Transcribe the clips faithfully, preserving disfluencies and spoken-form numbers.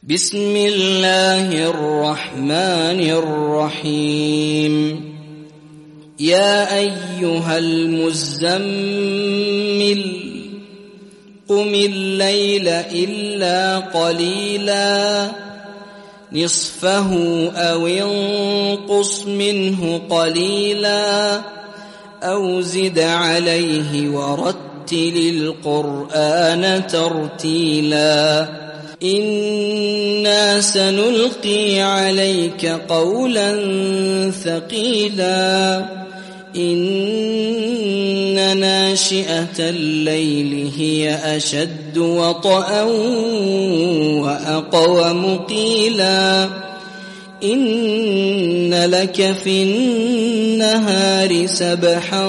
بسم الله الرحمن الرحيم يا أيها المزمل قم الليل إلا قليلا نصفه أو انقص منه قليلا أو زد عليه ورتل القرآن ترتيلا إنا سنلقي عليك قولا ثقيلا إن ناشئة الليل هي أشد وطئا وأقوم قيلا إن لك في النهار سبحا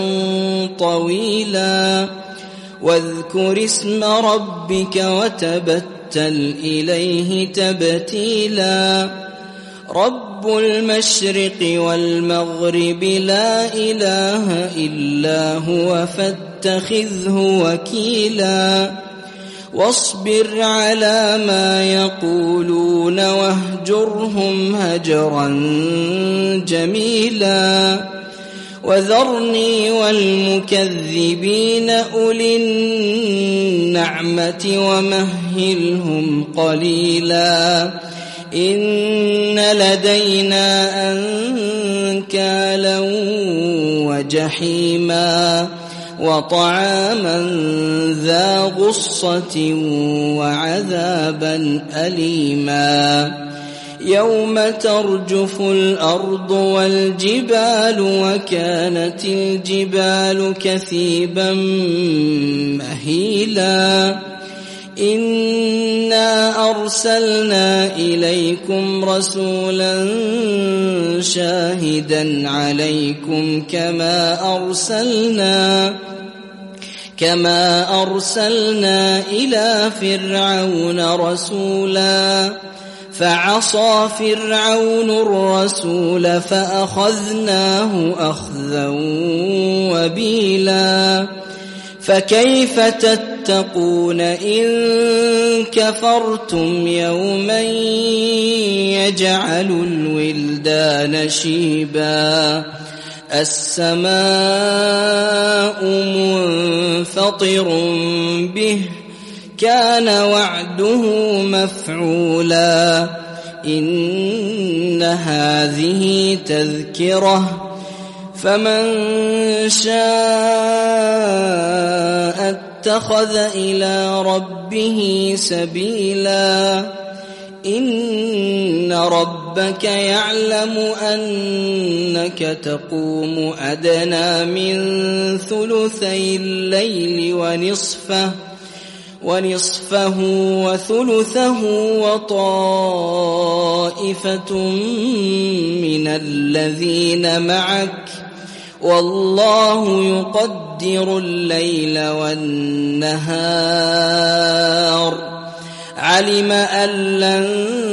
طويلا واذكر اسم ربك وتبتل إليه تبتيلا رب المشرق والمغرب لا إله إلا هو فاتخذه وكيلا واصبر على ما يقولون واهجرهم هجرا جميلا وذرني والمكذبين أولي النعمة ومهلهم قليلا إن لدينا أنكالا وجحيما وطعاما ذا غصة وعذابا أليما يوم ترجف الأرض والجبال وكانت الجبال كثيبا مهيلا إنا أرسلنا إليكم رسولا شاهدا عليكم كما أرسلنا كما أرسلنا إلى فرعون رسولا فعصى فرعون الرسول فأخذناه أخذا وبيلا فكيف تتقون إن كفرتم يوما يجعل الولدان شيبا السماء منفطر به كان وعده مفعولا إن هذه تذكرة فمن شاء اتخذ إلى ربه سبيلا إن ربك يعلم أنك تقوم أدنى من ثلثي الليل ونصفه ونصفه وثلثه وطائفة من الذين معك والله يقدر الليل والنهار علم أن لن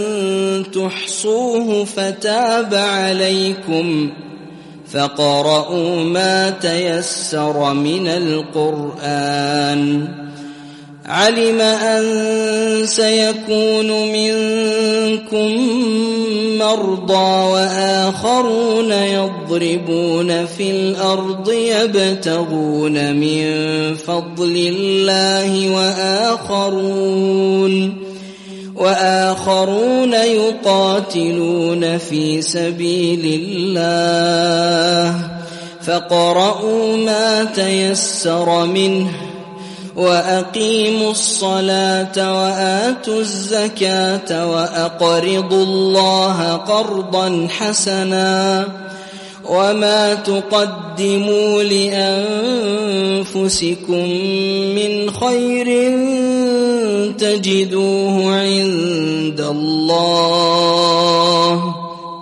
تحصوه فتاب عليكم فاقرؤوا ما تيسر من القرآن علم أن سيكون منكم مرضى وآخرون يضربون في الأرض يبتغون من فضل الله وآخرون وآخرون يقاتلون في سبيل الله فاقرؤوا ما تيسر منه وأقيموا الصلاة وآتوا الزكاة وأقرضوا الله قرضا حسنا وما تقدموا لأنفسكم من خير تجدوه عند الله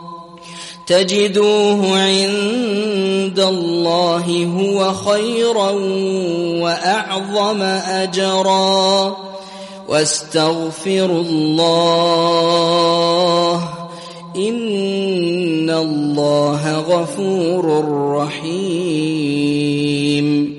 تجدوه عند الله هو خيرا وأعظم أجرا واستغفروا الله إن الله غفور رحيم